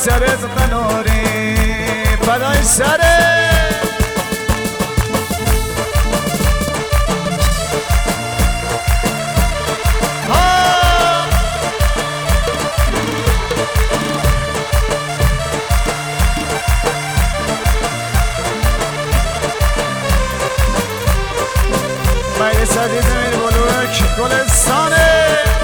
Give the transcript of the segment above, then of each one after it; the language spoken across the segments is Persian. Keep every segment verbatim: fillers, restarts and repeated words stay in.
سرت قناری فدای سرت مگه سدید زمین بلوک گلستانه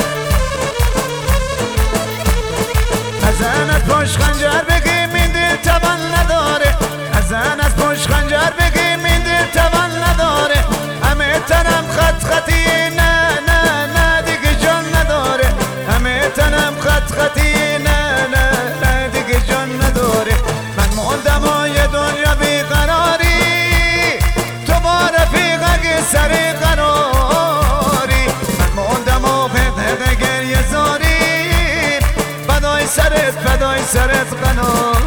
ازنت پشت خنجر بگیم این دل توان نداره ازنت پشت خنجر بگیم این دل توان نداره همه تنم خط خطی نه نه نه دیگه جان نداره همه تنم خط خطی نه نه نه دیگه جان نداره من موندم و یه دنیا بیقراری تو با رفیق اگه سری قراری من موندم و قدق گریه زاری فدای سرت فدای سرت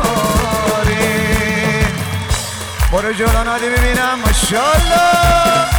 قناری برو جلو نادی ببینم ماشاءالله